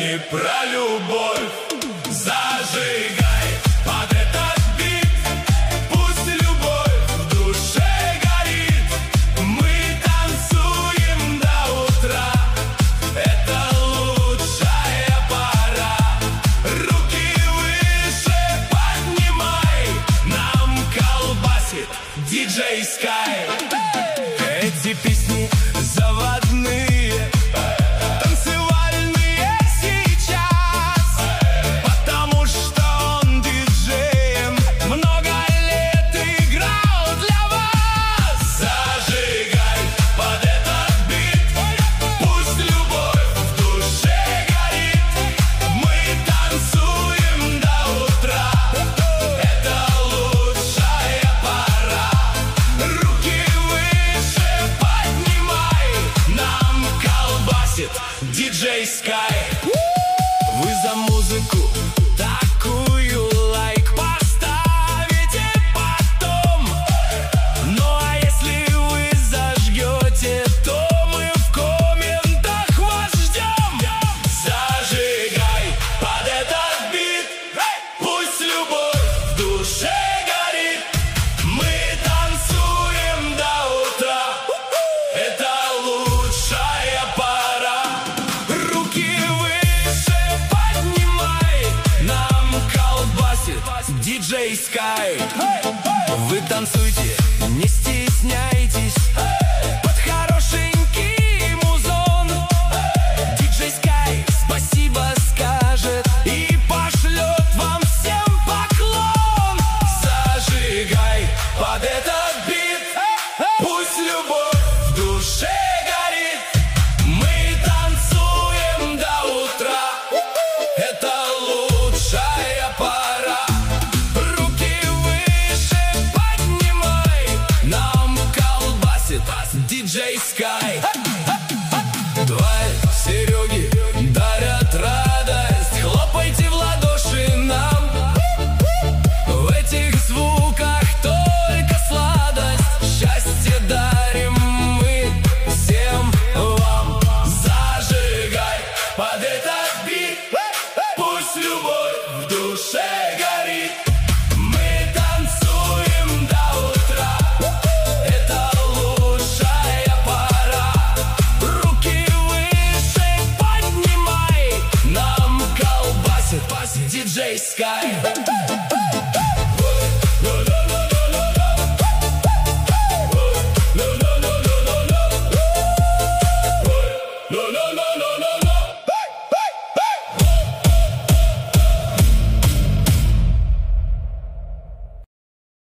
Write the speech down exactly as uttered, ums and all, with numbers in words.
песни про любовь. Зажигай под этот бит, пусть любовь в душе горит. Мы танцуем до утра, это лучшая пора. Руки выше поднимай, нам колбасит диджей Sky. Эти песни заводные, танцевальные сейчас, потому что он диджеем много лет играл для вас. Зажигай под этот бит, пусть любовь в душе горит. Мы танцуем до утра, это лучшая пора. Руки выше поднимай, нам колбасит диджей Sky. Вы за музыку такую лайк поставите потом. Ну а если вы зажгете, то мы в комментах вас ждем. Зажигай под этот бит, пусть любовь в душе горит. Мы танцуем до утра, это лучшая пора. Руки выше поднимай, нам колбасит диджей Sky. Вы танцуйте, не стесняйтесь, под хорошенький музон. диджей Sky спасибо скажет и пошлет вам всем поклон. Зажигай под этот бит, пусть любовь в душе горит. Мы танцуем до утра, это лучшая пора. Руки выше поднимай, нам колбасит диджей Sky. Два Сереги дарят радость, хлопайте в ладоши нам. В этих звуках только сладость, счастье дарим мы всем вам. Зажигай под этот бит, пусть любовь в душе горит. Мы танцуем до утра, это лучшая пора. Руки выше поднимай, нам колбасит диджей Sky.